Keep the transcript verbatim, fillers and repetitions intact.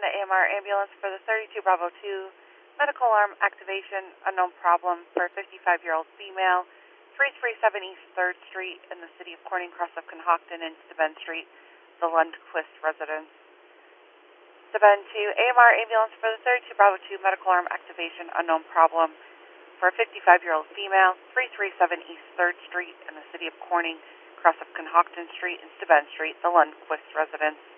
the A M R ambulance for the thirty-two Bravo two medical alarm activation, unknown problem for a fifty-five-year-old female, three thirty-seven East third Street in the city of Corning, cross of Conhockton and Steuben Street, the Lundquist residence. Steuben two, A M R ambulance for the thirty-two Bravo two medical alarm activation, unknown problem for a fifty-five-year-old female, three thirty-seven East third Street in the city of Corning, cross of Conhockton Street and Steuben Street, the Lundquist residence.